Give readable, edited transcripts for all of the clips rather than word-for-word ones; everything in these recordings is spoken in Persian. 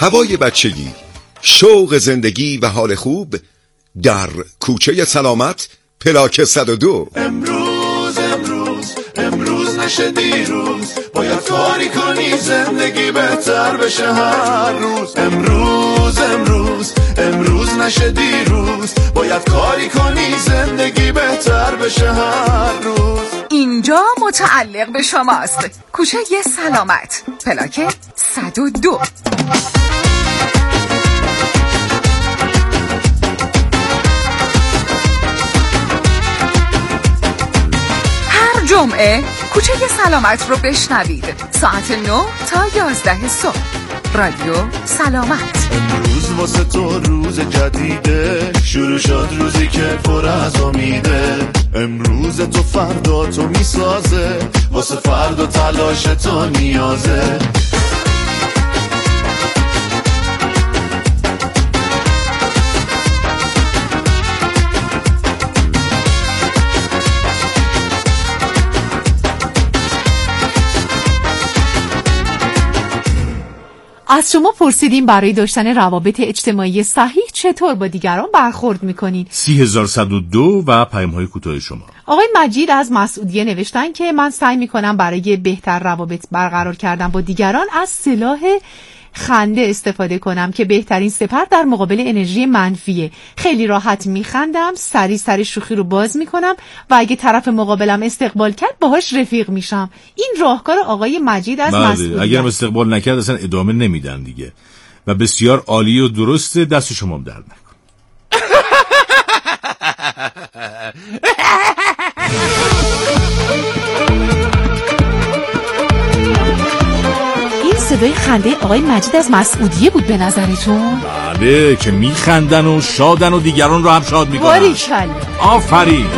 هوای بچگی، شوق زندگی و حال خوب در کوچه سلامت پلاک 102. امروز نشه دیروز، باید کاری کنی زندگی بهتر بشه هر روز. امروز نشه دیروز، باید کاری کنی زندگی بهتر بشه هر روز. اینجا متعلق به شماست. کوچه سلامت پلاک 102. جمعه کوچه سلامت رو بشنوید ساعت 9 تا 11 صبح. رادیو سلامت. امروز واسه تو روز جدیده، شروع شد روزی که پر از امیده. امروز تو فردا تو میسازه، واسه فردا تلاش تو نیازه. از شما پرسیدیم برای داشتن روابط اجتماعی صحیح چطور با دیگران برخورد میکنین. 3102 و پیام‌های کوتاه شما. آقای مجید از مسعودیه نوشتن که من سعی میکنم برای بهتر روابط برقرار کردن با دیگران از سلاح خنده استفاده کنم که بهترین سپر در مقابل انرژی منفیه. خیلی راحت میخندم، سری شوخی رو باز میکنم و اگه طرف مقابلم استقبال کرد باهاش رفیق میشم. این راهکار آقای مجید از مسعودیه. اگرم استقبال نکرد اصلا ادامه نمیدن دیگه. و بسیار عالی و درسته، دست شما درد نکن. صدای خنده آقای مجید از مسعودیه بود به نظرتون؟ بله، که میخندن و شادن و دیگران رو هم شاد میکنن. باریکلا، آفرین.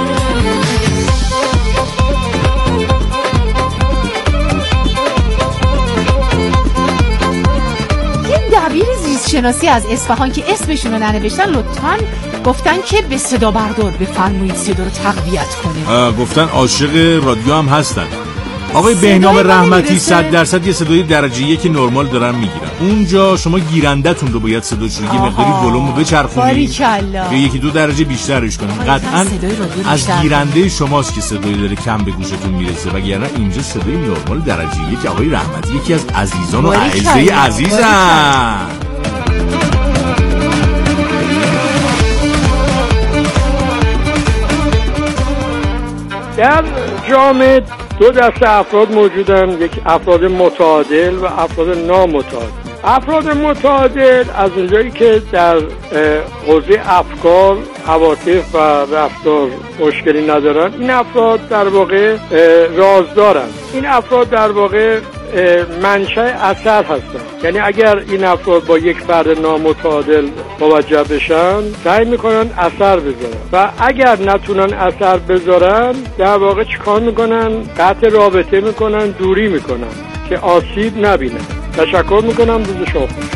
یه دبیر زیست شناسی از اصفهان که اسمشون رو ننوشتن لطفاً گفتن که به صدا بردار بفرمایید صدا رو تقویت کنه. گفتن عاشق رادیو هم هستن. آقای بهنام رحمتی 100% یه صدای درجه 1 نرمال دارن میگیرن. اونجا شما گیرنده‌تون رو باید صداش رو یه مقداری ولومو بچرخونید یا 1-2 درجه بیشترش کنید. قطعاً از گیرنده شماست که صدایی داره کم به گوشتون میرسه، وگرنه اینجا صدای نرمال درجه 1 آقای رحمتی یکی از عزیزان و اعزای عزیزن. در جامعه دو دسته افراد موجودن، یک افراد متعادل و افراد نامتعادل. افراد متعادل از اونجایی که در حوزه افکار، عواطف و رفتار مشکلی ندارن، این افراد در واقع رازدارن. این افراد در واقع منشأ اثر هستن. یعنی اگر این افراد با یک فرد نامتعادل موجه بشن سعی میکنن اثر بذارن و اگر نتونن اثر بذارن در واقع چیکار میکنن؟ قطع رابطه میکنن، دوری میکنن که آسیب نبینن. تشکر میکنم، روز شما خوش.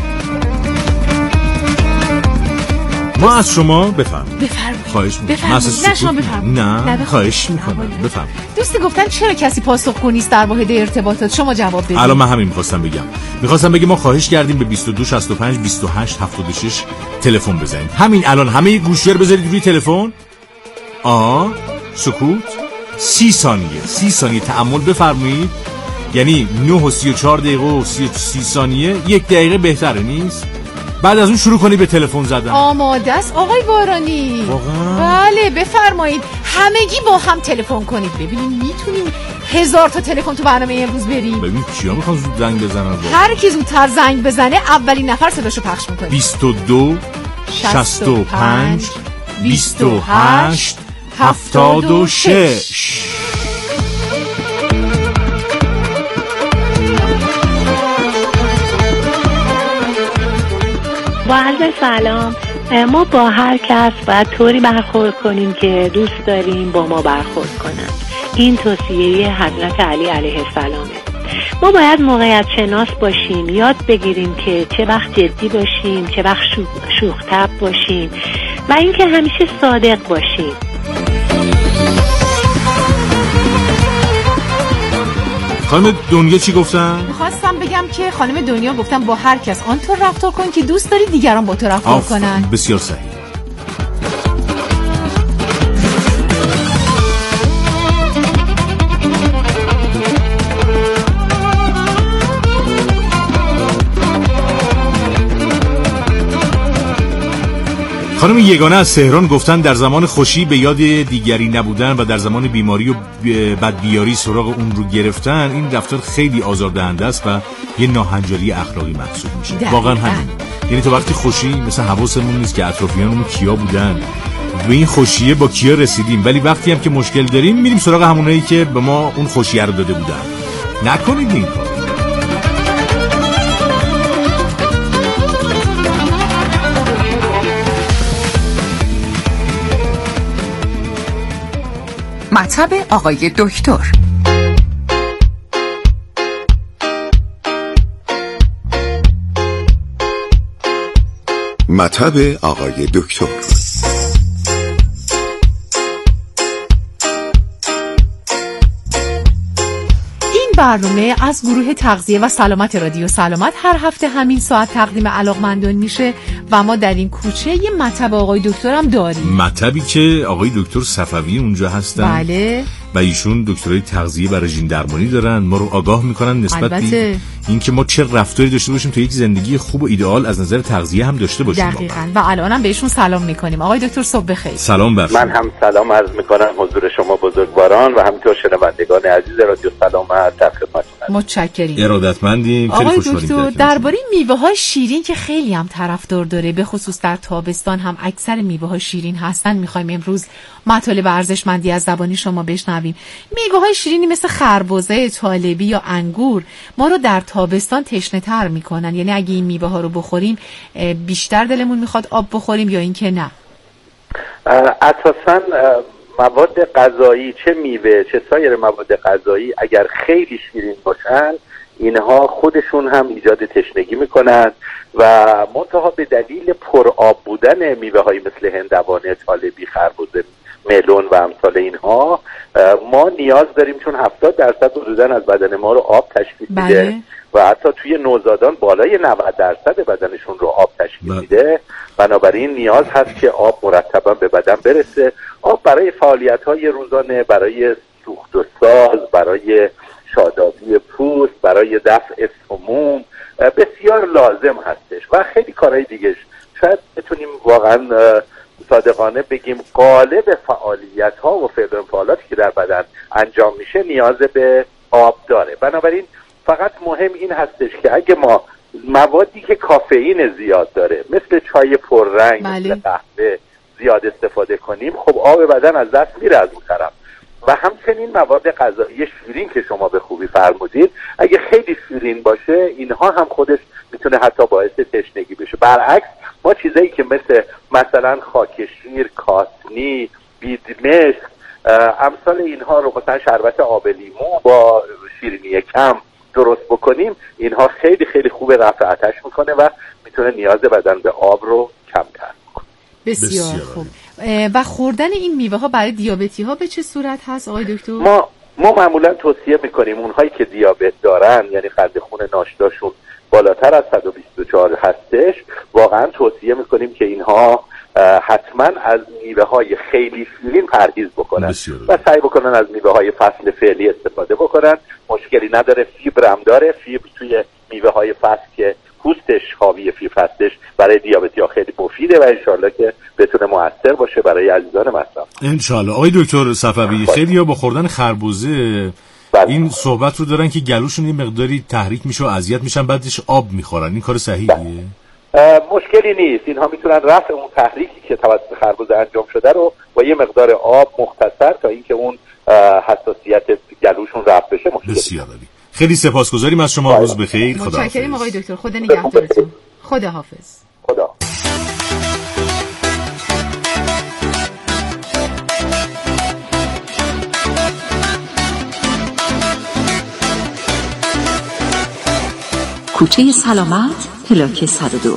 ما از شما بفرمایید. خواهش میکنم. نه شما بفرمایید. نه خواهش میکنم. بفرمایید. دوستی گفتن چرا کسی پاسخگو نیست در واحد ارتباطات، شما جواب بدید. الان من همین می‌خواستم بگم ما خواهش کردیم به 22 65 28 76 تلفن بزنید. همین الان همه گوشی‌ها رو بذارید روی تلفن. سکوت 30 ثانیه تأمل بفرمایید. یعنی 9 و 34 دقیقه و 30 ثانیه، 1 دقیقه بهتره نیست؟ بعد از اون شروع کنی به تلفن زدن. آماده است آقای بارانی؟ واقعا؟ بله بفرمایید. همگی با هم تلفن کنید. ببینیم میتونیم 1000 تا تلفن تو برنامه امروز بریم. ببین کیا میخوان زود زنگ بزنن. هر کی زودتر زنگ بزنه اولین نفر صداشو پخش میکنه. 22 65 28 76. با عرض سلام. ما با هر کس باید طوری برخورد کنیم که دوست داریم با ما برخورد کنن. این توصیه حضرت علی علیه السلامه. ما باید موقعیت شناس باشیم، یاد بگیریم که چه وقت جدی باشیم، چه وقت شوخ طبع باشیم و اینکه همیشه صادق باشیم. خانم دنیا چی گفتن؟ میخواستم بگم که خانم دنیا گفتن با هر کس آنطور رفتار کن که دوست داری دیگران با تو رفتار کنن. بسیار صحیح. خانم یگانه از تهران گفتن در زمان خوشی به یاد دیگری نبودن و در زمان بیماری و بدبیاری سراغ اون رو گرفتن، این رفتار خیلی آزاردهنده است و یه ناهنجاری اخلاقی محسوب میشه. واقعا همین. یعنی تو وقتی خوشی مثلا حواسمون نیست که اطرافیانمون کیا بودن، به این خوشیه با کیا رسیدیم، ولی وقتی هم که مشکل داریم میریم سراغ همونایی که به ما اون خوشیه رو داده بودن. نکنید این کار. مطب آقای دکتر. مطب آقای دکتر. برنامه از گروه تغذیه و سلامت رادیو سلامت هر هفته همین ساعت تقدیم علاقمندان میشه و ما در این کوچه یه مطب آقای دکتر هم داریم. مطبی که آقای دکتر صفوی اونجا هستن. بله. و ایشون دکترای تغذیه و رژیم درمانی دارن، ما رو آگاه میکنن نسبت به اینکه ما چه رفتاری داشته باشیم تا یک زندگی خوب و ایدئال از نظر تغذیه هم داشته باشیم. دقیقاً. و الانم بهشون سلام میکنیم. آقای دکتر صبح بخیر. سلام بر من هم سلام عرض میکنم حضور شما بزرگواران و همینطور شنوندگان عزیز رادیو سلامت در خدمتتونم. متشکریم. ارادتمندیم. آقای دکتر درباره میوه‌های شیرین که خیلی هم طرفدار داره، به خصوص در تابستان هم اکثر میوه‌های شیرین هستن، میخوایم امروز مطالب ارزشمندی از زبانی شما بشنویم. میوه‌های شیرینی مثل خربزه، طالبی یا انگور ما رو در تابستان تشنه‌تر میکنن، یعنی اگه این میوه‌ها رو بخوریم بیشتر دلمون میخواد آب بخوریم یا اینکه نه؟ اساساً مواد غذایی، چه میوه چه سایر مواد غذایی، اگر خیلی شیرین باشن اینها خودشون هم ایجاد تشنگی میکنن و منتها به دلیل پرآب بودن میوه‌های مثل هندوانه، طالبی، خربزه، ملون و امثال اینها ما نیاز داریم، چون 70% حدوداً از بدن ما رو آب تشکیل میده و حتی توی نوزادان بالای 90% بدنشون رو آب تشکیل میده. بنابراین نیاز هست که آب مرتباً به بدن برسه. آب برای فعالیت‌های روزانه، برای سوخت و ساز، برای شادابی پوست، برای دفع سموم بسیار لازم هستش و خیلی کارهای دیگه. شاید بتونیم واقعاً صادقانه بگیم غالب فعالیت‌ها و فعل و فعالاتی که در بدن انجام میشه نیاز به آب داره. بنابراین فقط مهم این هستش که اگه ما موادی که کافئین زیاد داره مثل چای پررنگ، مثل قهوه زیاد استفاده کنیم، خب آب بدن از دست میره از اون طرف. و همچنین مواد غذایی شیرین که شما به خوبی فرمودید، اگه خیلی شیرین باشه اینها هم خودش میتونه حتی باعث تشنگی بشه. برعکس ما چیزایی که مثلا خاکشیر، کاسنی، بیدمشک، امثال اینها رو مثلا شربت آب لیمو با شیرینی کم درست بکنیم، اینها خیلی خیلی خوب رفع آتش میکنه و میتونه نیاز بدن به آب رو کمتر کنه. بسیار خوب. و خوردن این میوه ها برای دیابتی ها به چه صورت هست آقای دکتر؟ ما معمولا توصیه میکنیم اونهایی که دیابت دارن، یعنی قند خون ناشتاشون بالاتر از 124 هستش، واقعا توصیه میکنیم که اینها حتما از میوه های خیلی شیرین پرهیز بکنن و سعی بکنن از میوه های فصل فعلی استفاده بکنن. مشکلی نداره، فیبر هم داره. فیبر توی میوه های فصل که پوستش حاوی فیبر هستش برای دیابتی ها خیلی مفیده و انشالله که بتونه مؤثر باشه برای عزیزان مصرف. انشالله. آقای دکتر صفوی خیلی ها با خوردن خربوزه این صحبت رو دارن که گلوشون یه مقداری تحریک میشه و اذیت میشن، بعدش آب میخورن. این کار صحیحیه؟ مشکلی نیست. اینها میتونن رفع اون تحریکی که توسط خربوزه انجام شده رو با یه مقدار آب مختصر تا اینکه اون حساسیت گلوشون رفع بشه. بسیار عالی. خیلی سپاسگزاریم از شما. روز بخیر. خدا حافظ. متشکرم آقای دکتر. خدا نگهدارتون. خدا حافظ. خدا. کوچه سلامت پلاک 102.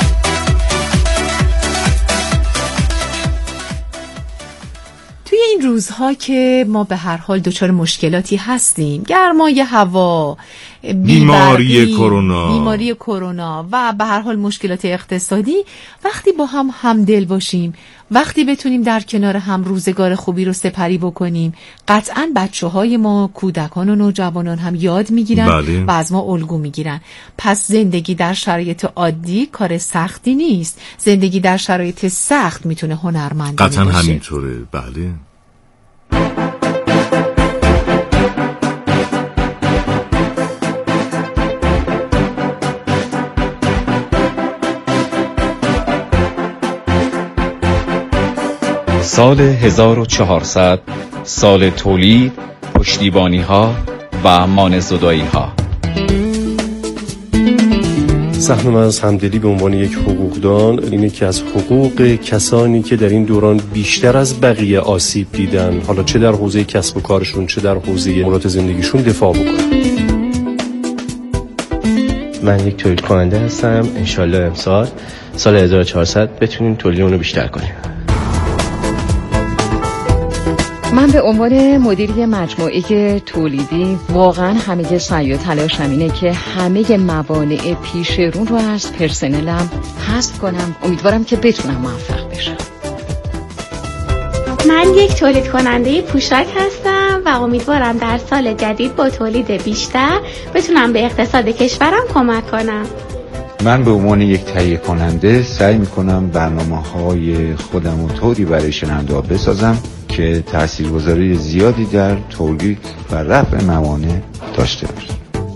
توی این روزها که ما به هر حال دچار مشکلاتی هستیم، گرمای هوا، بیماری کرونا و به هر حال مشکلات اقتصادی، وقتی با هم همدل باشیم، وقتی بتونیم در کنار هم روزگار خوبی رو سپری بکنیم، قطعاً بچه‌های ما، کودکان و نوجوانان هم یاد میگیرن و از ما الگو میگیرن. پس زندگی در شرایط عادی کار سختی نیست، زندگی در شرایط سخت میتونه هنرمندانه باشه. قطعاً همینطوره. بله. سال 1400 سال تولید، پشتیبانی ها و مانع‌زدایی ها. سهم من از همدلی به عنوان یک حقوقدان اینه که از حقوق کسانی که در این دوران بیشتر از بقیه آسیب دیدن، حالا چه در حوزه کسب و کارشون چه در حوزه محیط زندگیشون، دفاع بکنم. من یک تولید کننده هستم. انشالله امسال سال 1400 بتونیم تولیدمون رو بیشتر کنیم. من به عنوان مدیری مجموعه تولیدی واقعا همه سعی و تلاشم اینه که همه موانع پیش رو از پرسنلم حذف کنم. امیدوارم که بتونم موفق بشم. من یک تولید کننده پوشاک هستم و امیدوارم در سال جدید با تولید بیشتر بتونم به اقتصاد کشورم کمک کنم. من به عنوان یک تهیه کننده سعی میکنم برنامه‌های خودم رو طوری برای شنونده‌ها بسازم که تاثیرگذاری زیادی در تولید و رفع موانع داشته باشه.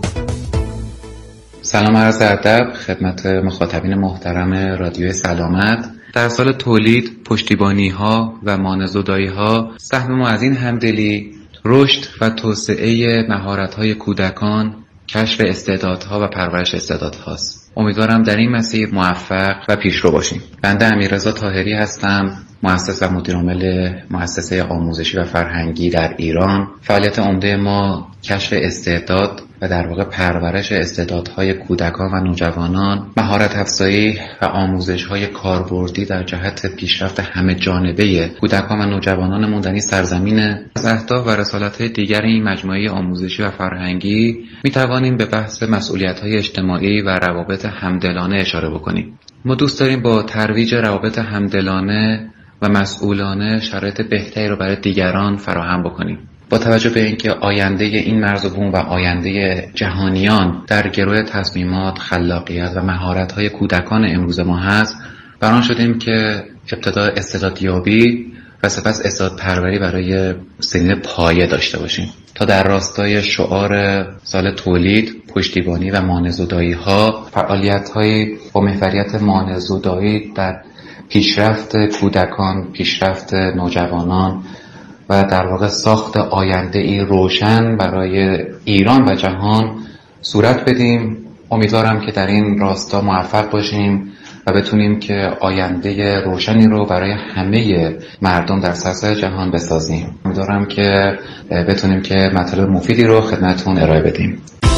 سلام عرض ادب خدمت مخاطبین محترم رادیو سلامت. در سال تولید، پشتیبانی‌ها و مانع‌زدایی‌ها سهم ما از این همدلی رشد و توسعه مهارت‌های کودکان، کشف استعدادها و پرورش استعدادهاست. امیدوارم در این مسیر موفق و پیشرو باشیم. بنده امیررضا طاهری هستم، مؤسس و مدیرعامل مؤسسه آموزشی و فرهنگی در ایران. فعالیت عمده ما کشف استعداد و در واقع پرورش استعدادهای کودکان و نوجوانان، مهارت افزایی و آموزش‌های کاربردی در جهت پیشرفت همه جانبه کودکان و نوجوانانمون در این سرزمینه. از اهداف و رسالت‌های دیگر این مجموعه آموزشی و فرهنگی می‌توانیم به بحث مسئولیت‌های اجتماعی و روابط همدلانه اشاره بکنیم. ما دوست داریم با ترویج روابط همدلانه و مسئولانه شرایط بهتری رو برای دیگران فراهم بکنیم. با توجه به اینکه آینده این مرز و بوم و آینده جهانیان در گروه تصمیمات، خلاقیت و مهارت‌های کودکان امروز ما هست، بران شدیم که ابتدا استعدادیابی و سپس استعدادپروری برای سنین پایه داشته باشیم تا در راستای شعار سال تولید، پشتیبانی و مانع‌زدایی‌ها فعالیت‌های با محوریت مانع‌زدایی در پیشرفت کودکان، پیشرفت نوجوانان و در واقع ساخت آینده ای روشن برای ایران و جهان صورت بدیم. امیدوارم که در این راستا موفق باشیم و بتونیم که آینده روشنی رو برای همه مردم در سراسر جهان بسازیم. امیدوارم که بتونیم که مطالب مفیدی رو خدمتتون ارائه بدیم.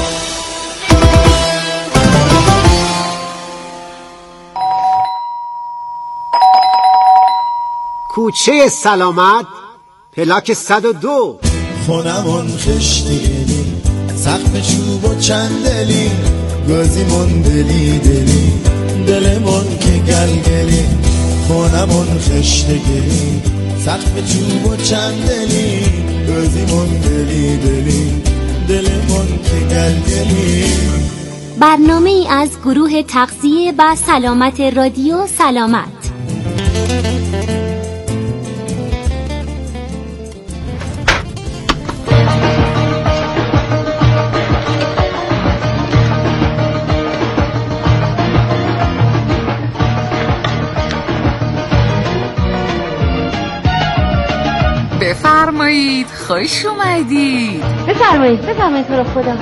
کوچه سلامت، پلاک 102. خونمون خشتیلی، سقف چوب و چندلی، گازیمون دلی دلی، دلمون که گلگلی. خونمون خشتیلی، سقف چوب و چندلی، گازیمون دلی دلی، دلمون که گلگلی. برنامه ای از گروه تغذیه و سلامت رادیو سلامت. بفرمایید، خوش اومدید. بفرمایید تو رو خدا.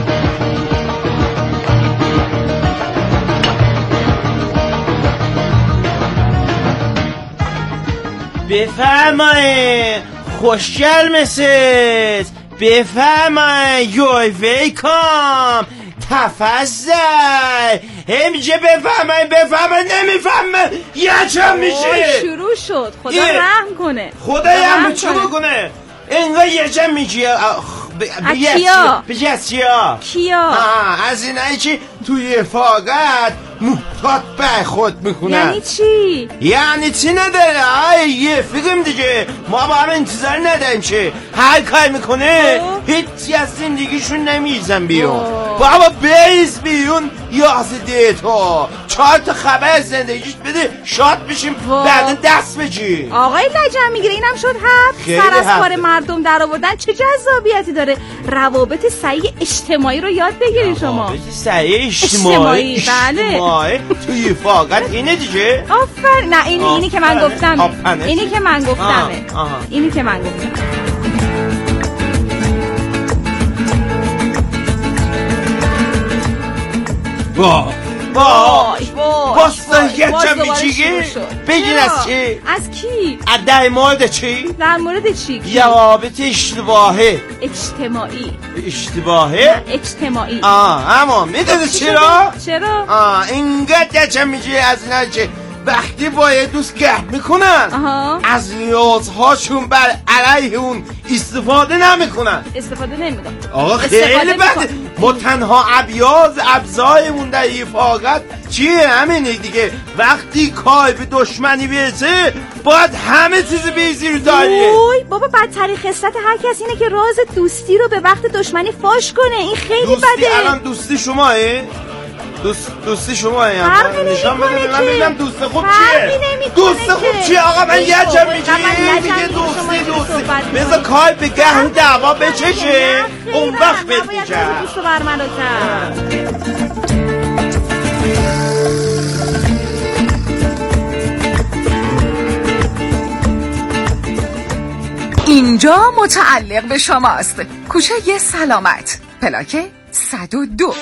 بفرمایید، خوشگل مسز. بفرمایید، یوی ویلکام. حفظه میگه بفهمن نمیفهمن یکم میشه. شروع شد. خدا رحم کنه. خدایم چه بکنه؟ اینگاه یکم میگه بگه از کیا؟ از اینایی که توی فاقت محتاط به خود میکنن. یعنی چی؟ یعنی چی نداره؟ یه فیلم دیگه ما با هم انتظار نداریم که هر کار میکنه هیچی از زندگیشون نمیزن بیرون. بابا بیز بیرون یازده تا 4 تا خبر زندگیش بده شاد بشیم بعد دست بگی. آقای لجن میگیره اینم شد سر از کار مردم در آوردن چه جذابیتی داره. روابط صحیح اجتماعی رو یاد بگیرید شما. روابط صحیح اجتماعی بله توی فاقت اینه دیگه. آفر نه اینی که من گفتم. اینی که من گفتم. وای باستا یکم میچیگه بگین از چی؟ از کی؟ در مورد چی؟ در مورد چی؟ روابط اشتباهه اجتماعی اما میدونی چرا؟ اینقدر یکم میچیگه از اینا که وقتی با یه دوست گرد میکنن از نیازهاشون بر علیه اون استفاده نمیکنن. آقا خیلی بده. ما تنها ابزایمون در حفاظت چیه؟ همینه دیگه. وقتی کار به دشمنی برسه باید همه چیز بیزی رو داریه. بابا بدترین خصلت هر کسی اینه که راز دوستی رو به وقت دشمنی فاش کنه. این خیلی بده. الان دوستی شماه؟ دوستی شما نشان بده من ببینم دوست خوب چیه؟ دوست خوب چیه آقا؟ من یه جا میگه دوستی بذار کار به گه دعوا بچشه اون وقت بهت میگم. دوستو بر منو کرد. اینجا متعلق به شماست. کوچه سلامت پلاک 102.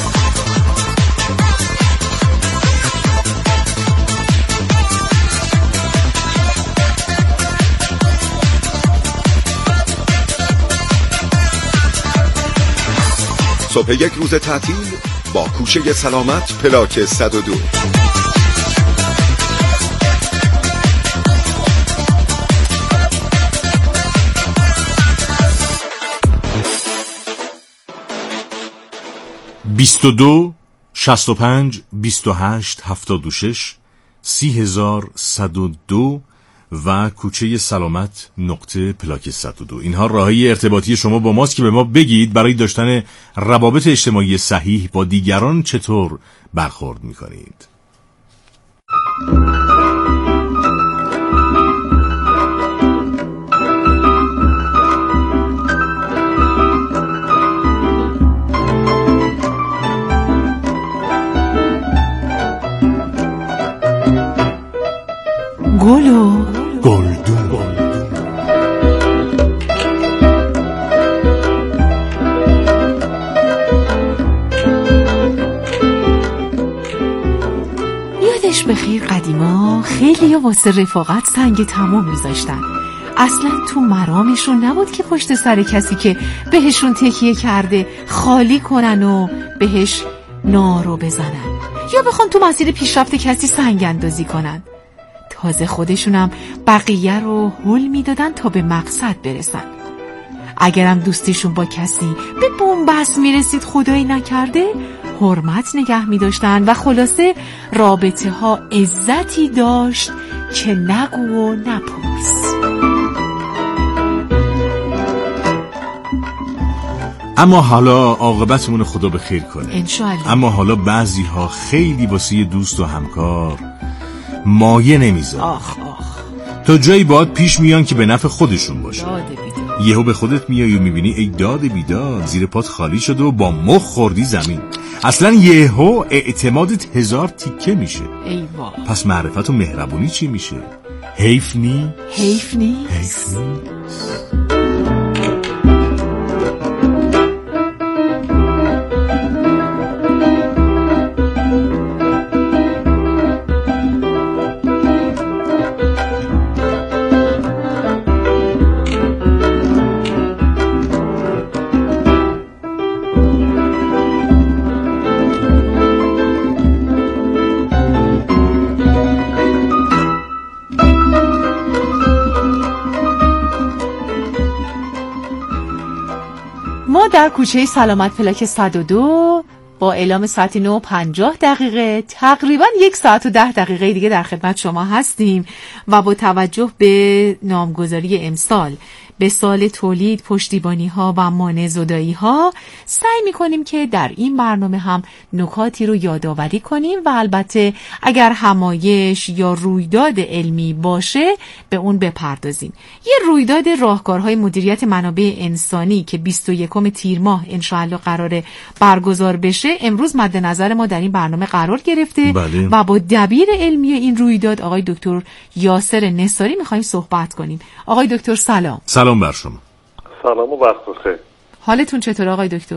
صبح یک روز تعطیل با کوچه سلامت پلاک 102. (22) 65 28 76 3102 و کوچه سلامت نقطه پلاک 102. اینها راهی ارتباطی شما با ماست که به ما بگید برای داشتن روابط اجتماعی صحیح با دیگران چطور برخورد می‌کنید. گل و گلدون. یادش بخیر قدیما خیلی واسه رفاقت سنگ تمام میذاشتن. اصلا تو مرامشون نبود که پشت سر کسی که بهشون تکیه کرده خالی کنن و بهش نارو بزنن یا بخوان تو مسیر پیشرفت کسی سنگ اندازی کنن. تازه خودشونم بقیه رو هل میدادن تا به مقصد برسن. اگرم دوستیشون با کسی به بنبست میرسید خدایی نکرده حرمت نگه میداشتن و خلاصه رابطه ها عزتی داشت که نگو و نپرس. اما حالا عاقبتمون خدا به خیر کنه انشالله. اما حالا بعضی ها خیلی واسه دوست و همکار مایه نمیذارن. تا جایی باید پیش میان که به نفع خودشون باشه. یهو به خودت میای و میبینی ای داد بیداد زیر پات خالی شده و با مخ خوردی زمین. اصلا یهو اعتمادت 1000 تیکه میشه. پس معرفت و مهربونی چی میشه؟ حیف نیست. در کوچه سلامت پلاک 102 با اعلام ساعت 9:50 تقریبا 1 ساعت و 10 دقیقه دیگه در خدمت شما هستیم و با توجه به نامگذاری امسال به سال تولید، پشتیبانی ها و مانع زدایی ها سعی میکنیم که در این برنامه هم نکاتی رو یادآوری کنیم و البته اگر همایش یا رویداد علمی باشه به اون بپردازیم. یه رویداد راهکارهای مدیریت منابع انسانی که 21 تیر ماه انشاءالله قراره برگزار بشه امروز مد نظر ما در این برنامه قرار گرفته. بله. و با دبیر علمی این رویداد آقای دکتر یاسر نثاری میخوایم صحبت کنیم. آقای دکتر سلام. سلام بر شما. سلام و وقت بخیر. حالتون چطور آقای دکتر؟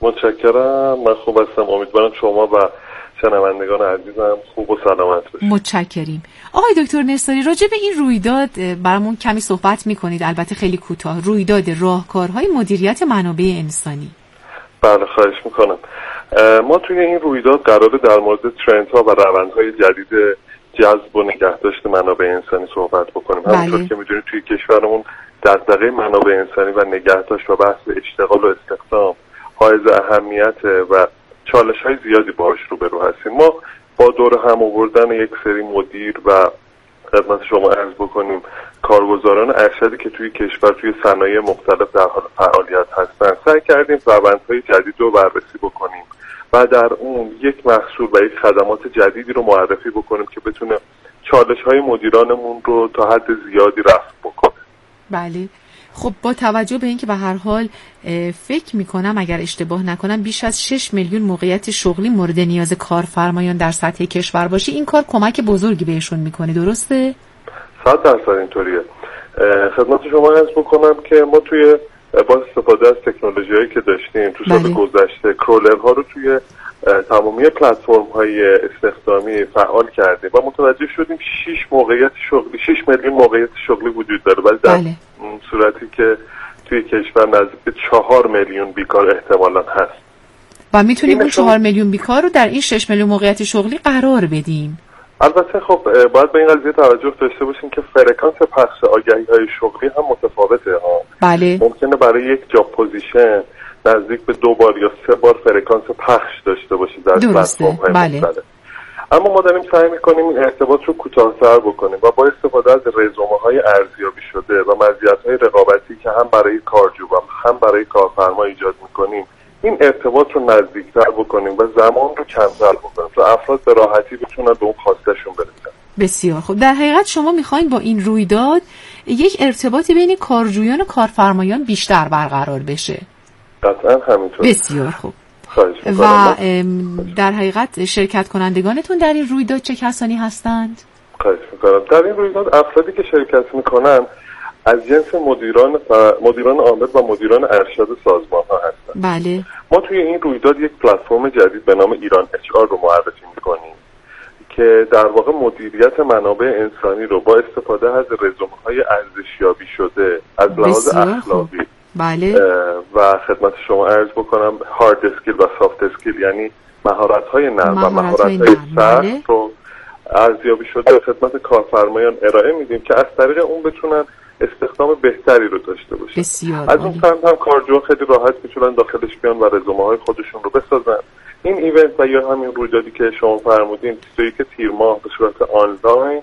متشکرم، من خوب هستم. امیدوارم شما و شنوندگان عزیزم خوب و سلامت باشید. متشکریم. آقای دکتر نثاری راجع به این رویداد برامون کمی صحبت میکنید، البته خیلی کوتاه. رویداد راهکارهای مدیریت منابع انسانی. بله خواهش میکنم. ما توی این رویداد قراره در مورد ترندها و روندهای جدید جذب و نگهداشت منابع انسانی صحبت بکنیم. همونطور که میدونید توی کشورمون دغدغه منابع انسانی و نگهداشت و بحث اشتغال و استخدام حائز اهمیت و چالش‌های زیادی باهاش روبرو هستیم. ما با دور هم آوردن یک سری مدیر و خدمت شما عرض بکنیم کارگزاران ارشدی که توی کشور توی صنایع مختلف در حال فعالیت هستن سعی کردیم روندهای جدید رو بررسی بکنیم و در اون یک محصول و یک خدمات جدیدی رو معرفی بکنیم که بتونه چالش‌های مدیرانمون رو تا حد زیادی رفع بکنه. بله. خب با توجه به اینکه به هر حال فکر میکنم اگر اشتباه نکنم بیش از 6 میلیون موقعیت شغلی مورد نیاز کارفرمایان در سطح کشور باشه، این کار کمک بزرگی بهشون میکنه، درسته؟ 100% اینطوریه. خدمت شما عرض بکنم که ما توی با استفاده از تکنولوژی‌هایی که داشتیم تو سال گذشته کرولرها رو توی تمامی پلتفرم‌های استخدامی فعال کردیم و متوجه شدیم 6 میلیون موقعیت شغلی وجود داره، ولی در صورتی که توی کشور نزدیک 4 میلیون بیکار احتمالاً هست و میتونیم اون 4 میلیون بیکار رو در این 6 میلیون موقعیت شغلی قرار بدیم. البته خب باید به این قضیه توجه داشته باشیم که فرکانس پخش آگهی‌های شغلی هم متفاوته ها. بله. ممکنه برای یک جاب پوزیشن نزدیک به 2 بار یا 3 بار فرکانس پخش داشته باشید در پلتفرم‌های مختلف. اما ما داریم سعی می‌کنیم این ارتباط رو کوتاه‌تر بکنیم و با استفاده از رزومه‌های ارزیابی شده و مزیت‌های رقابتی که هم برای کارجو و هم برای کارفرما ایجاد می‌کنیم این ارتباط رو نزدیک‌تر بکنیم و زمان رو کمتر بکنیم تا افراد به راحتی بتونن به اون خواستشون برسن. بسیار خوب. در حقیقت شما می‌خواید با این رویداد یک ارتباطی بین کارجویان و کارفرمایان بیشتر برقرار بشه. قطعاً همینطور. بسیار خوب. و در حقیقت شرکت کنندگانتون در این رویداد چه کسانی هستند؟ خواهش میکنم. در این رویداد افرادی که شرکت میکنن از جنس مدیران عامل و مدیران ارشد سازمان ها هستند. بله. ما توی این رویداد یک پلتفرم جدید به نام ایران HR رو معرفی میکنیم که در واقع مدیریت منابع انسانی رو با استفاده از رزومه‌های ارزشیابی شده از لحاظ اخلاقی بله. و خدمت شما عرض بکنم هارد اسکیل و سافت اسکیل یعنی مهارت‌های نرم و مهارت‌های سخت رو ارزیابی شده به خدمت کارفرمایان ارائه میدیم که از طریق اون بتونن استخدام بهتری رو داشته باشن. از اون سمت هم کارجوها خیلی راحت میتونن داخلش بیان و رزومه‌های خودشون رو بسازن. این ایونت و یا همین رویدادی که شما فرمودین 21 تیر ماه به صورت آنلاین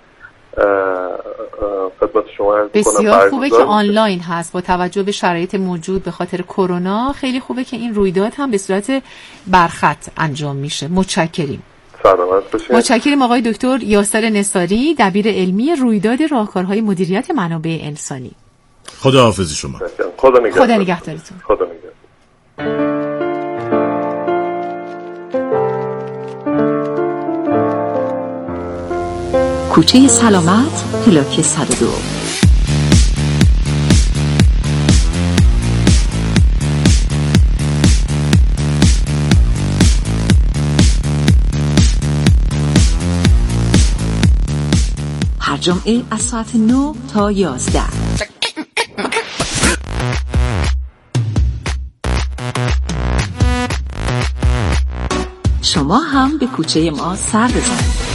خدمت شما عرض بسیار خوبه که آنلاین هست با توجه به شرایط موجود به خاطر کرونا. خیلی خوبه که این رویداد هم به صورت برخط انجام میشه. متشکریم. سلامت باشید. متشکریم آقای دکتر یاسر نثاری دبیر علمی رویداد راهکارهای مدیریت منابع انسانی. خداحافظ شما. خدا نگهدارتون. خدا نگهدارتون. کوچه سلامت پلاک 102. هر جمعه از ساعت 9 تا 11. شما هم به کوچه ما سر بزنید.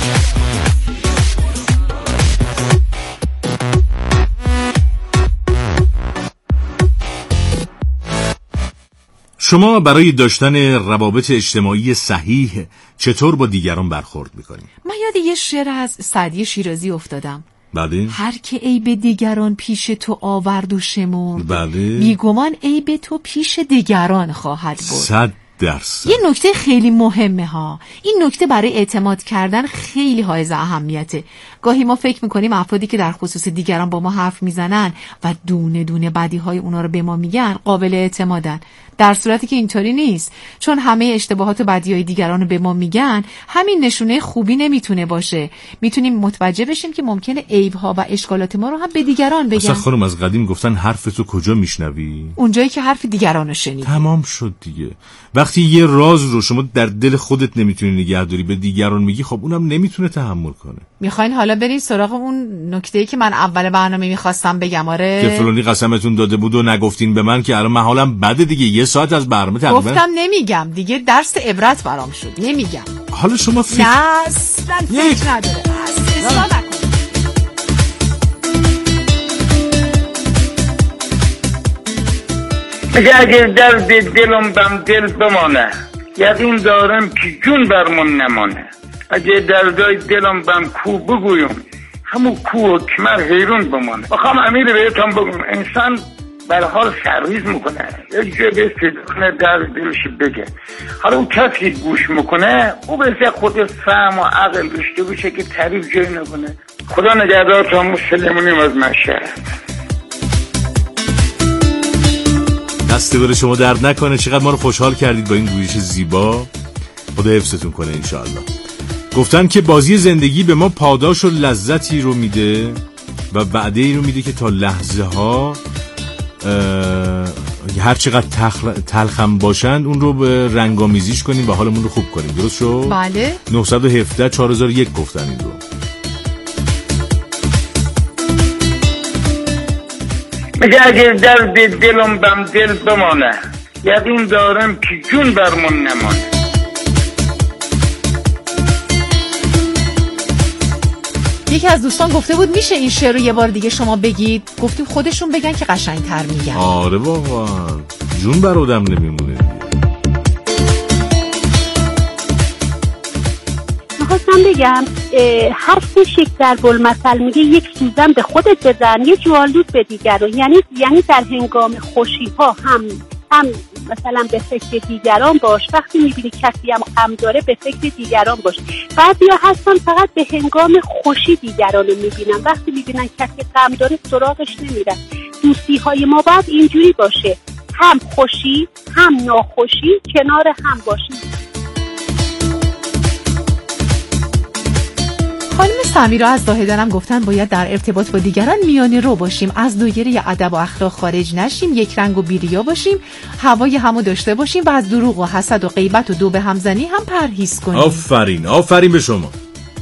شما برای داشتن روابط اجتماعی صحیح چطور با دیگران برخورد میکنید؟ من یاد یه شعر از سعدی شیرازی افتادم. بله. هر که عیب دیگران پیش تو آورد و شمرد، بله. بیگمان عیب تو پیش دیگران خواهد بود. 100%. یه نکته خیلی مهمه ها. این نکته برای اعتماد کردن خیلی حائز اهمیته. گاهی ما فکر میکنیم افرادی که در خصوص دیگران با ما حرف میزنن و دونه دونه بدیهای اونا رو به ما میگن قابل اعتمادن، در صورتی که اینطوری نیست. چون همه اشتباهات و بدیهای دیگران رو به ما میگن، همین نشونه خوبی نمیتونه باشه. میتونیم متوجه بشیم که ممکنه عیب‌ها و اشکالات ما رو هم به دیگران بگن. اصلا خانم از قدیم گفتن حرف تو کجا میشنوی؟ اونجایی که حرف دیگران رو شنیدی. تمام شد دیگه. وقتی یه راز رو شما در دل خودت نمیتونی نگه داری به دیگران میگی، خب اونم نمیتونه تحمل کنه. میخواین حالا بریم سراغ اون نکته‌ای که من اول برنامه میخواستم بگم؟ آره، که فلانی قسمتون داده بود و نگفتین به من، که الان من حالم بده دیگه. یه ساعت از برنامه تقریبا گفتم نمیگم دیگه، درس عبرت برام شد، نمیگم. حالا شما نه اصلا فکر نداره، اصلا نکن. اگر درد دلم بم دل بمانه، یقین دارم که جون برمون نمانه. اگه دردای دلم بم کو بگویم، همون کو و کمر حیرون بمانه. بخوام امیر بهتون بگم، انسان بر حال سرریز میکنه، یک جای به صدقنه درد دلش بگه. حالا اون کسی گوش میکنه، او بسه خود فهم و عقل داشته باشه که تعریف جای نکنه. خدا نگهدارتون. مسلمونیم از مشهد. دست بر شما درد نکنه. چقدر ما رو خوشحال کردید با این گویش زیبا. خدا حفظتون کنه انشاءالله. گفتن که بازی زندگی به ما پاداش و لذتی رو میده و وعده ای رو میده که تا لحظه ها هر چقدر تلخم باشند اون رو به رنگامیزیش کنیم و حالمون رو خوب کنیم. درست شد؟ بله. 917 4001 گفتن این رو. میگه اگر درد دلم بم دل بمانه، یقین دارم که جون برمون نمانه. یکی از دوستان گفته بود میشه این شعر رو یه بار دیگه شما بگید؟ گفتیم خودشون بگن که قشنگ‌تر میگن. آره واقعا جون بر آدم نمیمونه. میخواستم بگم حرف شک در بلمثل میگه یک سوزن به خودت بزن، یه جوالدود به دیگران. یعنی در هنگام خوشی ها هم مثلا به فکر دیگران باش، وقتی میبینی کسی هم غم داره به فکر دیگران باش. بعضیا هستن فقط به هنگام خوشی دیگران رو میبینن، وقتی میبینن کسی غم داره سراغش نمیرن. دوستی های ما باید اینجوری باشه، هم خوشی هم ناخوشی کنار هم باشیم. خانم سمیرا از زاهدانم گفتن باید در ارتباط با دیگران میانه رو باشیم، از دایره ادب و اخلاق خارج نشیم، یک رنگ و بیریا باشیم، هوای همو داشته باشیم و از دروغ و حسد و غیبت و دو به همزنی هم پرهیز کنیم. آفرین آفرین به شما.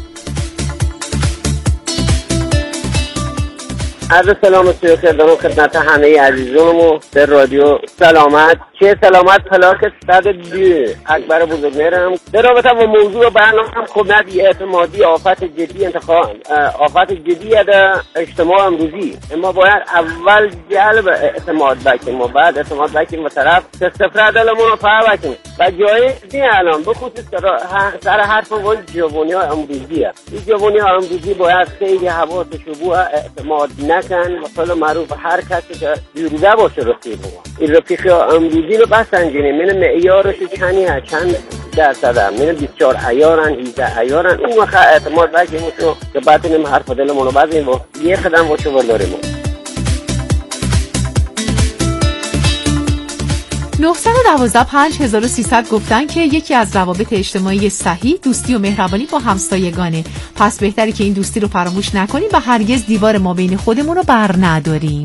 عرض سلام و سوی خدمت خدمت همه عزیزانمو به رادیو سلامت. چه سلامت پلاک 102 اکبر بزرگمهرم. در رابطه با موضوع برنامه خدمت اعتمادی آفت جدی آفت جدی در اجتماع امروزی. ما باید اول جلب اعتماد بکنیم و بعد اعتماد بکنیم و طرف صفر دلمون رو فعال بکنیم و جای دی الان بخصوص سر حرف و جوانی ها امروزی هست. این جوانی ها امروزی باید خیلی حواسش رو اعتماد نکن و فعلا معروف هر کسی که جوریده باشه رفیق ما. این رفیق امروزی رو بسنجینیم، من معیارش چند درصد هم، من 24 عیارن 18 عیارن. اون وقت اعتماد بکنیم که بتونیم حرف دلمون رو بزنیم و یه قدم با شو برداریم. 912-5300 گفتن که یکی از روابط اجتماعی صحیح دوستی و مهربانی با همسایگانه، پس بهتره که این دوستی رو فراموش نکنیم و هرگز دیوار ما بین خودمون رو بر نداریم.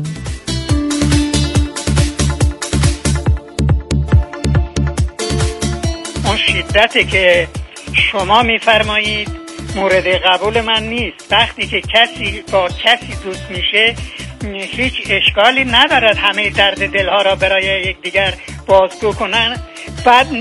اون شدتی که شما میفرمایید مورد قبول من نیست. وقتی که کسی با کسی دوست میشه هیچ اشکالی ندارد همه درد دلها را برای یکدیگر بازگو کنن. بعد